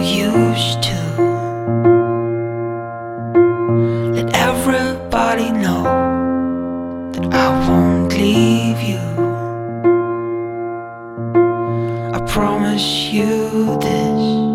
used to. Let everybody know that I won't leave you. I promise you this.